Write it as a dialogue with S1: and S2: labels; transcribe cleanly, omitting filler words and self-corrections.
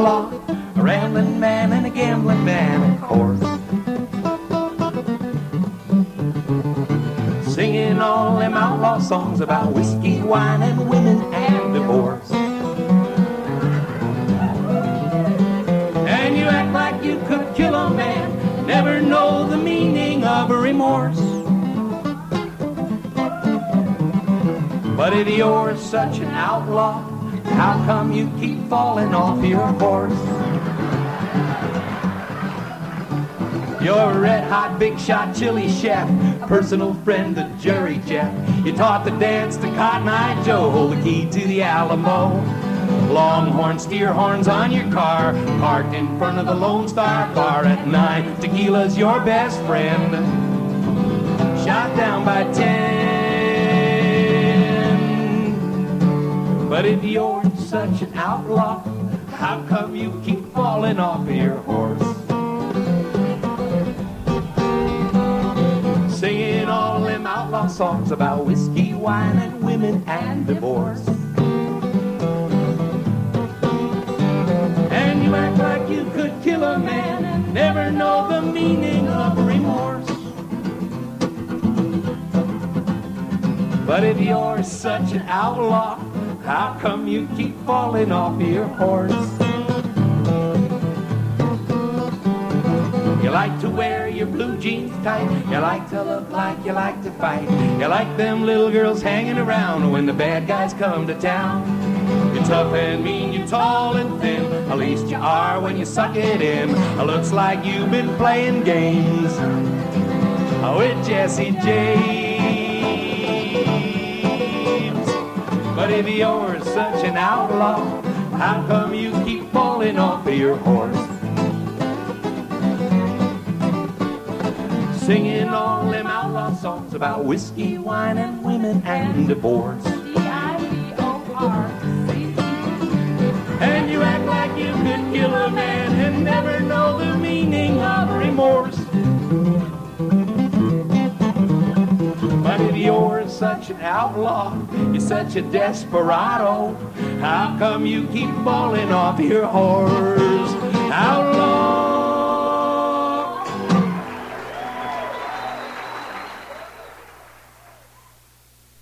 S1: outlaw, a rambling man and a gambling man, of course. Singing all them outlaw songs about whiskey, wine, and women and divorce. And you act like you could kill a man, never know the meaning of remorse. But if you're such an outlaw, how come you keep falling off your horse? You're a red-hot, big-shot chili chef, personal friend to Jerry Jeff. You taught the dance to Cotton Eye Joe, hold the key to the Alamo. Longhorn steer horns on your car, parked in front of the Lone Star Bar at 9. Tequila's your best friend, shot down by 10. But if you're such an outlaw, how come you keep falling off your horse? Singing all them outlaw songs about whiskey, wine, and women and divorce. And you act like you could kill a man and never know the meaning of remorse. But if you're such an outlaw, how come you keep falling off your horse? You like to wear your blue jeans tight, you like to look like you like to fight, you like them little girls hanging around when the bad guys come to town. You're tough and mean, you're tall and thin, at least you are when you suck it in. Looks like you've been playing games with Jesse James. But if you're such an outlaw, how come you keep falling off of your horse? Singing all them outlaw songs about whiskey, wine, and women and divorce. And you act like you could kill a man and never know the meaning of remorse. But if you're such an outlaw, you're such a desperado, how come you keep falling off your horse? Outlaw.